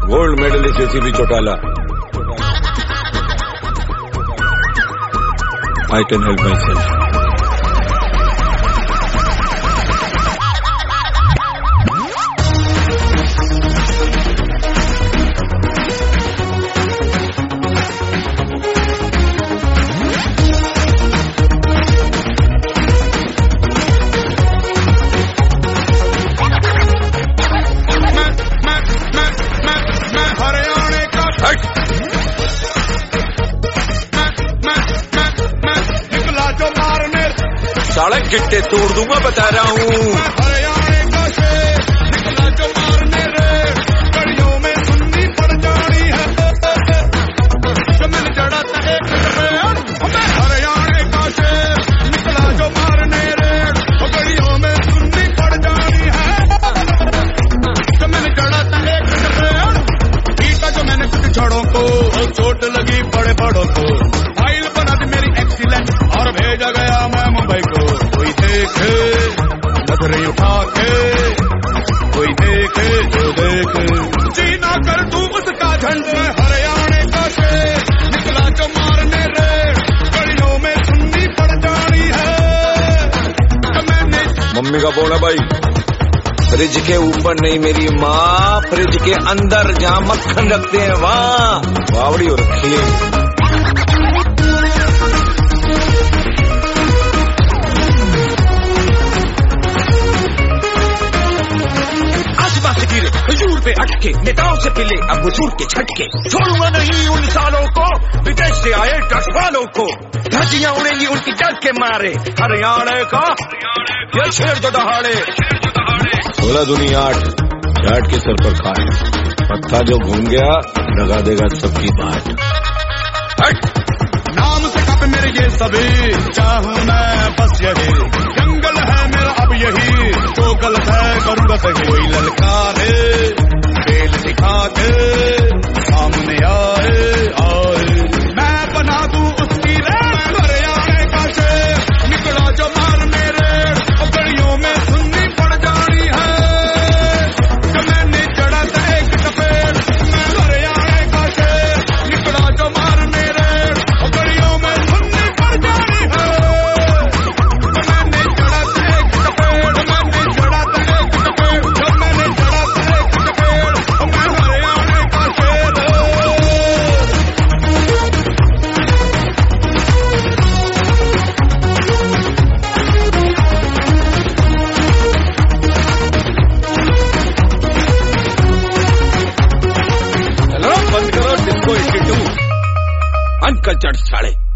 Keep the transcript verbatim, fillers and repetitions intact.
Gold medalist ACP Chautala. I can help myself. साला गिट्टे तोड़ दूंगा बता रहा हूँ। हरियाणे का शेर निकला जो मारने रे, कड़ियों में सुन्नी पड़ जानी है। जो मैंने जड़ा था एक मैं हरियाणे का शेर निकला जो मारने रे, कड़ियों में सुन्नी पड़ जानी है। जो मैंने जड़ा था एक पीटा जो मैंने कुछ छड़ों को, चोट लगी बड़े बड़ों को। फाइल बना दी मेरी एक्सीलेंट और भेजा गया मैं मुंबई को। कोई देखे नजरें उठा के, कोई देखे जो देखे, जीना कर तू उसका झंडा। हरियाणे का शेर निकला जो मारने रे, गलियों में सुन्नी पड़ जानी है। तो मैंने मम्मी का बोला भाई, फ्रिज के ऊपर नहीं मेरी माँ, फ्रिज के अंदर जहाँ मक्खन रखते हैं वहाँ बावड़ी हो रखी है। हजूर पे अटके नेताओं से पिले अब हुजूर के झटके, छोड़ूंगा नहीं उन सालों को, विदेश से आए दस वालों को। धज्जियां उड़ेंगी उनकी डर के मारे, हरियाणे का ये शेर जो दहाड़े। सोलह दुनी आठ, जाट के सर पर खाट, पत्ता जो घूम गया लगा देगा सबकी बाट। नाम से कब मेरे ये सभी, चाहूं मैं बस यही, जंगल है मेरा अब यही, जो गलत है करूंगा सही। कोई ललकारे खेल दिखा के सामने आए आए, मैं बना दूं उसकी रेत। हरियाणे का शेर निकला जो मारने रे, गलियों में सुन्नी पड़ जानी है। जो मैंने जड़ा था एक चपेट, मैं हरियाणे का शेर निकला जो मारने रे, गलियों में सुन्नी पड़ जानी है। जो मैंने जड़ा था एक चपेट, मैंने जड़ा था एक चपेट, जो मैंने जड़ा था एक चपेट, मैं हरियाणे का शेर। चलो बंद करो डिस्को एटी टू, अनकल्चर्ड साले।